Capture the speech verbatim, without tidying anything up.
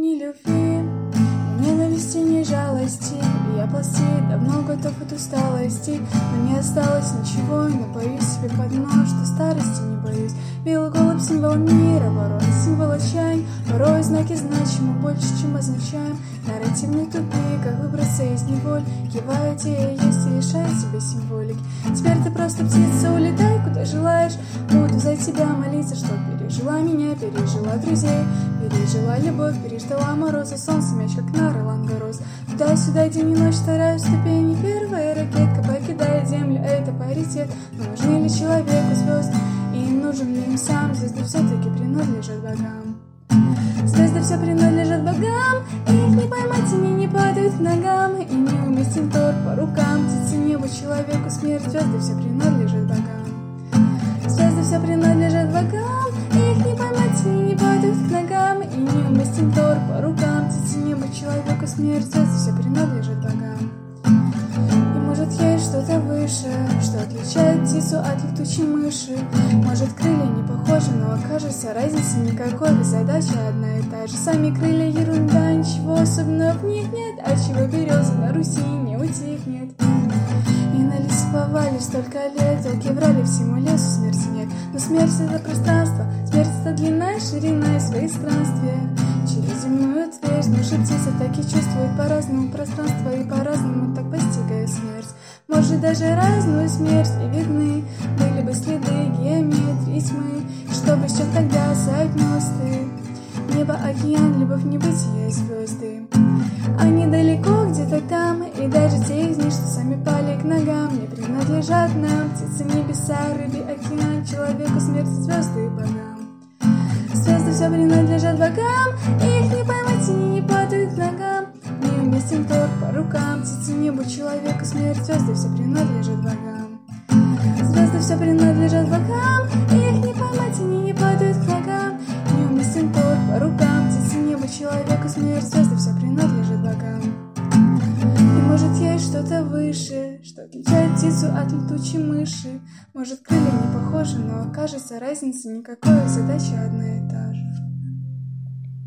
ни любви, ни ненависти, ни жалости. И я пластить давно готов от усталости, но не осталось ничего, и напою себе под нос, что старости не боюсь. Белый голубь — символ мира, порой символ отчаяния, порой знаки значимы больше, чем означаем. Нарративный тупик, как выбраться из неволь, киваю тебе, есть и лишаю себя символики. Теперь ты просто птица, улетай куда желаешь. Буду за тебя молиться, чтоб пережила меня, пережила друзей, пережила любовь, переждала морозы, солнце, мяч, как на Ролан Гарос. Туда-сюда, день и ночь, вторая ступень, первая ракетка покидает землю, это паритет. Но нужны ли человеку звезд, и нужен ли им сам? Звезды все-таки принадлежат богам. Звезды все принадлежат богам, их не поймать, они не падают к ногам. И неуместен торт по рукам, птице, небу, человеку смерть. Звезды все принадлежат богам. Звезды все принадлежат богам, их не поймать, они не падают к ногам. И неуместен торт по рукам, птице, небу, человеку смерть. Звезды все принадлежат богам. И может есть что-то выше, что отличает птицу от летучей мыши. Может, крылья не похожи, но окажется разницы никакой, ведь задача одна и та же. Сами крылья ерунда, ничего особенного в них нет, а чего береза на Руси не утихнет. И на лесе повали столько лет, елки врали всему лесу, смерти нет. Но смерть — это пространство, смерть — это длина и ширина и свои странствия. Через земную твердь наши птицы так и чувствуют по-разному пространство, и по-разному так постигая смерть. Может, даже разную смерть, и видны были бы следы геометрии тьмы. И что бы еще тогда соотнес ты? Небо, океан, любовь, небытие, звезды. Они далеко где-то там, и даже те из них, что сами пали к ногам, не принадлежат нам. Птицы, небеса, рыбе, океан, человеку, смерти, звезды и богам. Звезды все принадлежат богам, их не поймать, они не падают к ногам. Неуместен торт по рукам, птице, небу, человеку, смерть. Звезды все принадлежат богам. Звезды все принадлежат богам, их не поймать, они не падают к ногам. Неуместен торт по рукам, птице, небу, человеку, смерть. Звезды все принадлежат богам. И может есть что-то выше, что отличает птицу от летучей мыши. Может, крылья не похожи, но окажется разницы никакой, задача одна и та же.